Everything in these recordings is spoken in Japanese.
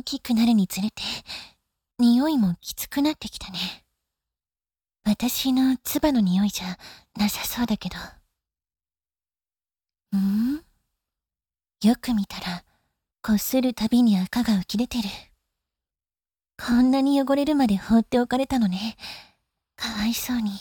きくなるにつれて、匂いもきつくなってきたね。私の唾の匂いじゃなさそうだけど。よく見たら、こするたびに赤が浮き出てる。こんなに汚れるまで放っておかれたのね。かわいそうに。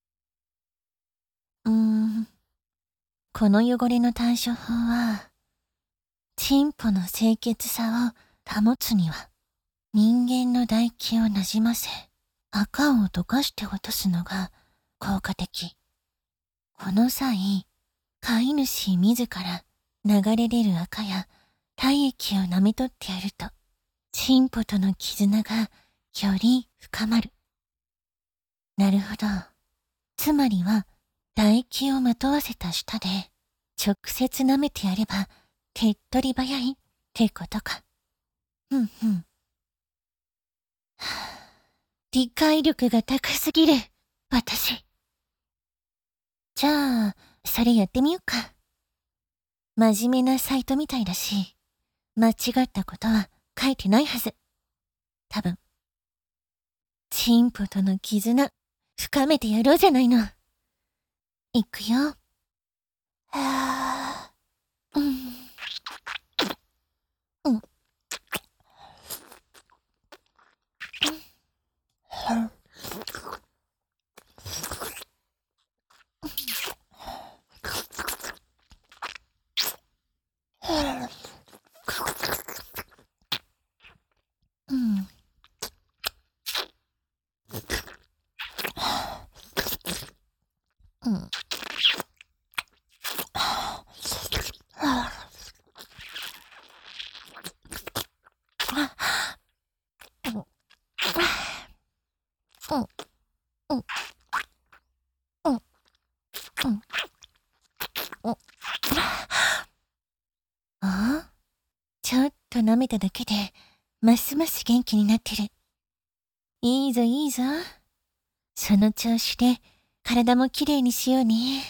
この汚れの対処法は、チンポの清潔さを保つには、人間の唾液をなじませ、赤を溶かして落とすのが効果的。この際、飼い主自ら流れ出る赤や体液を舐め取ってやると、チンポとの絆がより深まる。なるほど。つまりは、唾液をまとわせた舌で、直接舐めてやれば、手っ取り早いってことか。理解力が高すぎる、私。じゃあ、それやってみようか。真面目なサイトみたいだし、間違ったことは書いてないはず。多分。チンポとの絆、深めてやろうじゃないの。いくよ。ちょっと舐めただけで、ますます元気になってる。いいぞいいぞ。その調子で、体もきれいにしようね。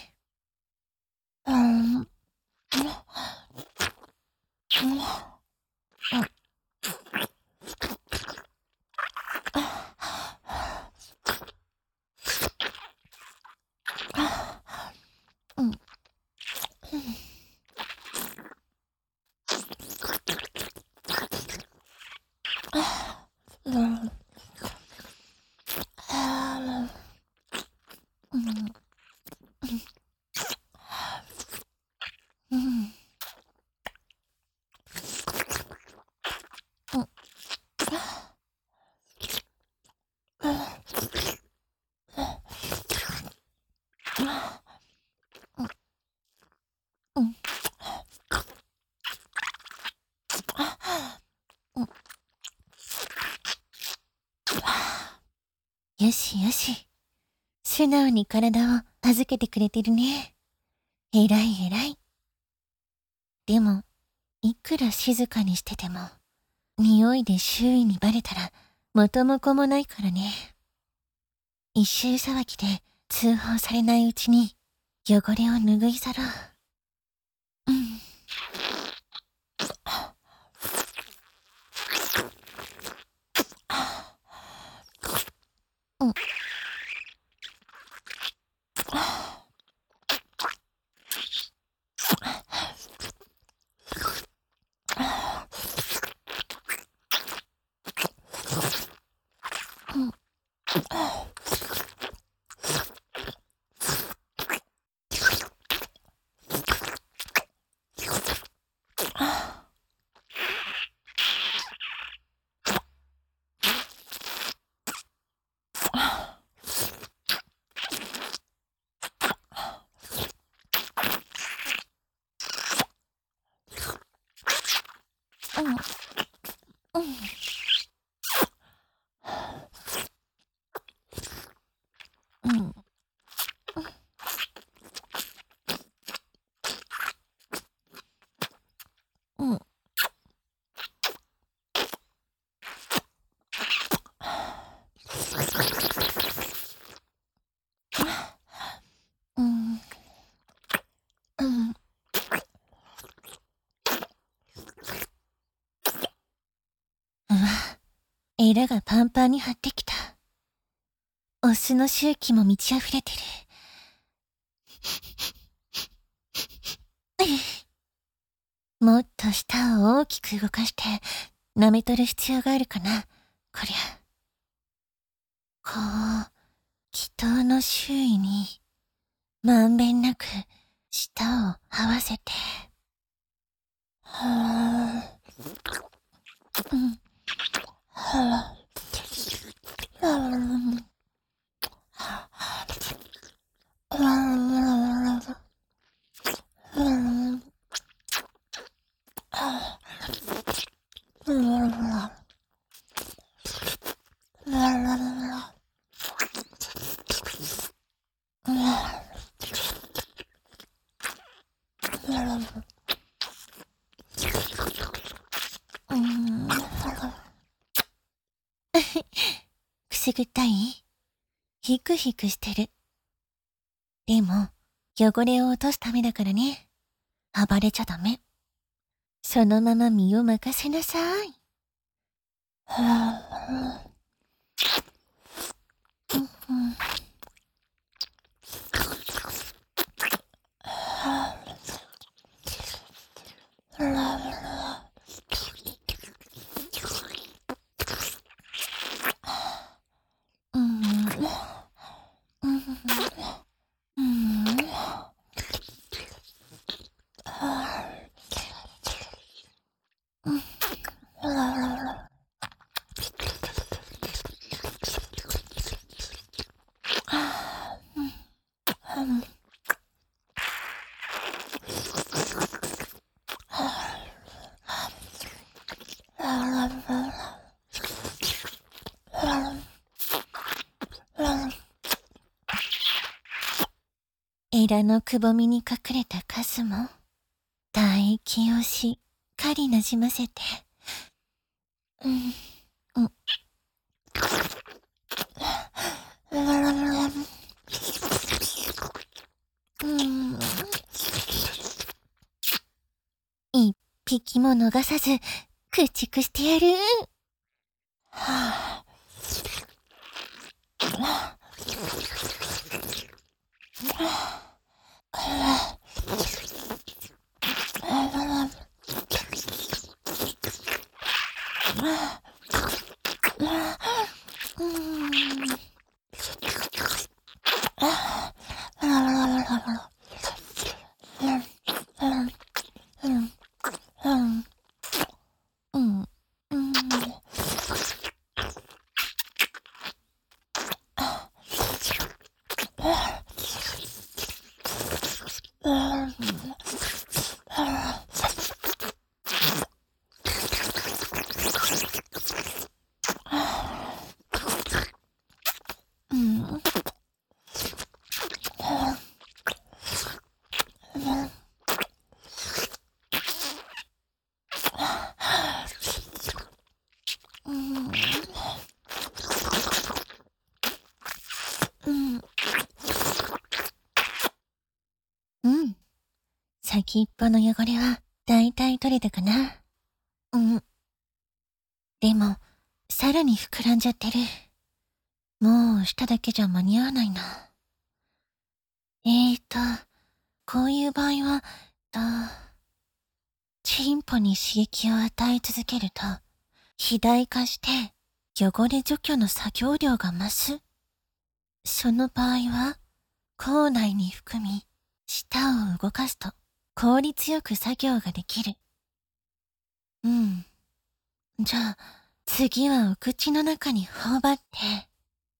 よしよし。素直に体を預けてくれてるね。えらいえらい。でも、いくら静かにしてても、匂いで周囲にバレたら元も子もないからね。一周騒ぎで通報されないうちに汚れを拭い去ろう。 エラがパンパンに張ってきた。オスの周期も満ち溢れてる。もっと舌を大きく動かして舐めとる必要があるかな、こりゃ。こう、気筒の周囲にまんべんなく舌を合わせて。くすぐったい？ヒクヒクしてる。でも、汚れを落とすためだからね。暴れちゃダメ。そのまま身を任せなさい。エラのくぼみに隠れたカスも、唾液をしっかりなじませて。一匹も逃さず駆逐してやる。先っぽの汚れはだいたい取れたかな。でも、さらに膨らんじゃってる。もう舌だけじゃ間に合わないな。こういう場合は、チンポに刺激を与え続けると、肥大化して汚れ除去の作業量が増す。その場合は、口内に含み、舌を動かすと効率よく作業ができる。じゃあ、次はお口の中に頬張って。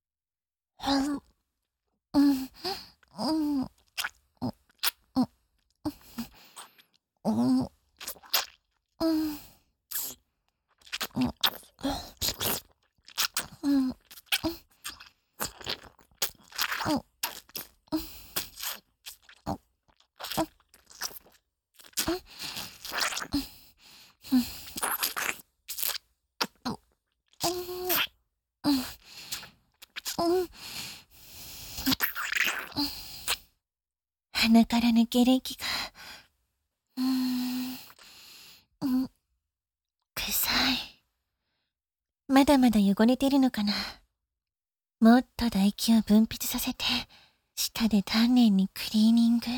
鼻から抜ける息が、臭い。 まだまだ汚れてるのかな。もっと唾液を分泌させて、舌で丹念にクリーニング。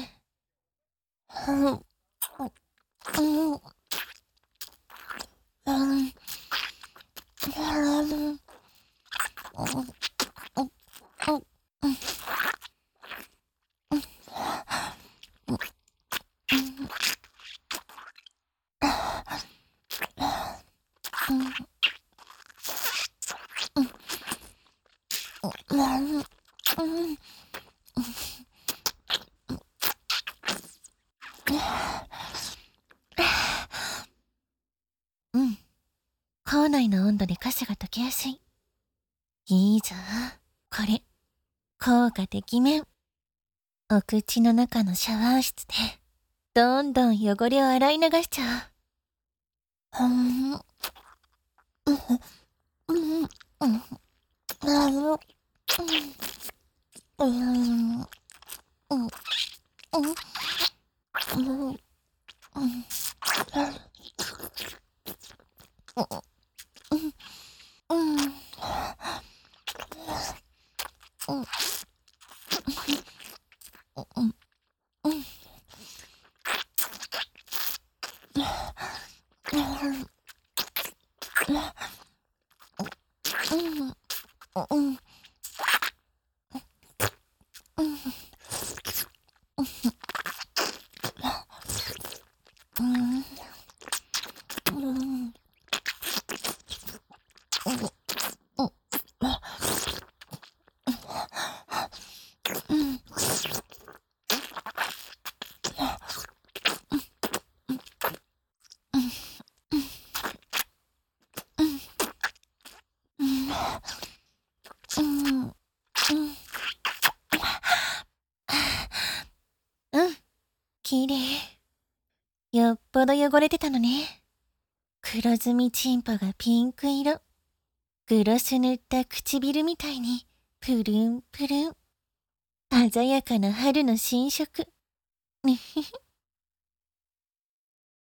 口内の温度でカスが溶けやすい。いいぞ。これ、効果てきめん。お口の中のシャワー室で、どんどん汚れを洗い流しちゃう。きれい。よっぽど汚れてたのね。黒ずみチンポがピンク色。グロス塗った唇みたいにプルンプルン。鮮やかな春の新色。